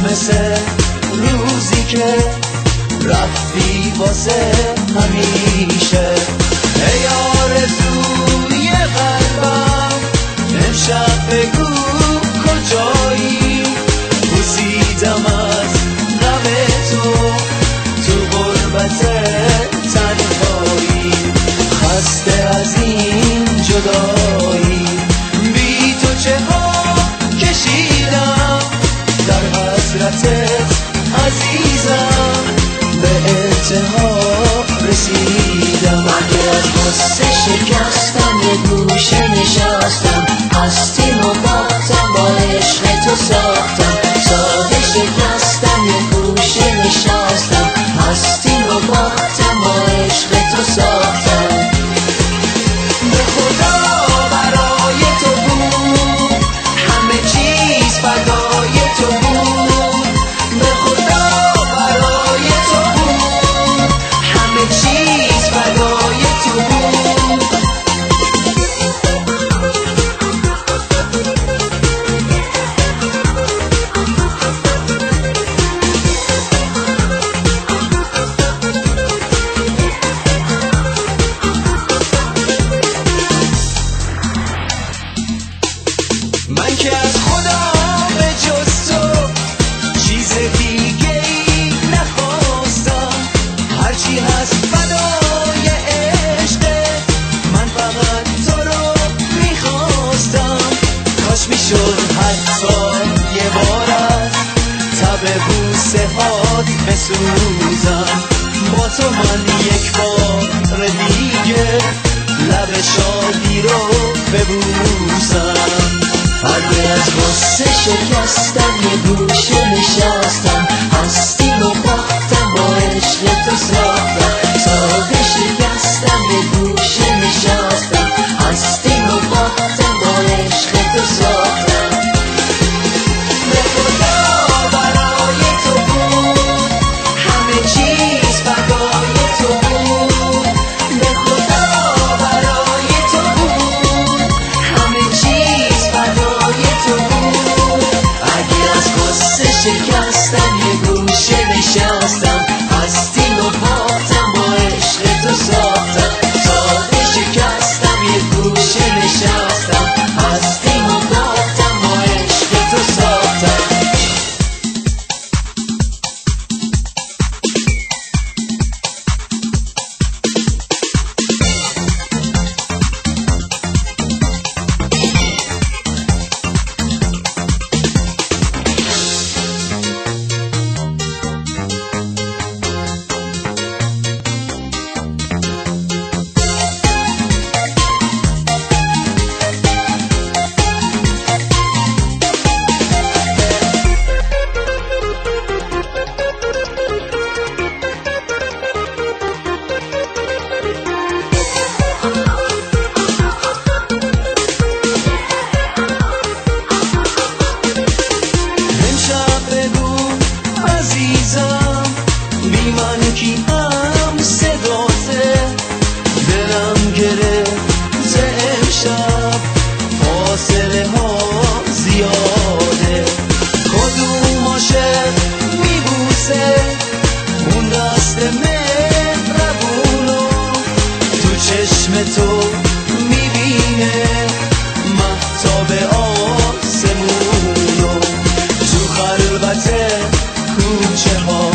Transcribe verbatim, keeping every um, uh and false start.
مثل روزی که رفتی واسه همیشه. ای آرزوی قلبم امشب بگو کجایی، بوسیدم از غم تو تو غربت تنهایی، خسته از این جدایی، بی تو چه ها کشیدم در حسرتت عزیزم، به انتها رسیدم. اگه از غصه شکستم یه گوشه نشستم، هستیم و باختم با عشق تو ساختم. ساده شکستم یه گوشه نشستم، هستیم و باختم با عشق تو ساختم. به خدا برای تو بود همه چیز فدای تو بود، به خدا برای تو بود همه چیز فدای تو بود. من که از خدا به جز تو چیز دیگه ای نخواستم، هرچی هست فدای عشقه، من فقط تو رو میخواستم. کاش میشد حتی یه بار از تب بوسه هات بسوزم، با تو من یک بار دیگه لب شادی رو ببوسم. اگه از غصه شکستم یه گوشه نشستم، هستیم و باختم با عشق تو ساختم. ساده شکستم یه گوشه نشستم، هستیم و باختم با عشق تو ساختم. به خدا برای تو بود همه چیز فدای تو بود، به خدا برای تو بود همه چیز فدای تو بود. اگه از غصه شکستم یه گوشه نشستم، هستیم و باختم با عشق تو ساختم. ساده شکستم یه گوشه نشستم، هستیم و باختم با عشق تو ساختم. بی من کی هم صداته، دلم گرفته امشب فاصله ها زیاده، کدوم عاشق میبوسه اون دست مهربونو، تو چشم تو میبینه مهتاب آسمونو، تو خلوت کوچه ها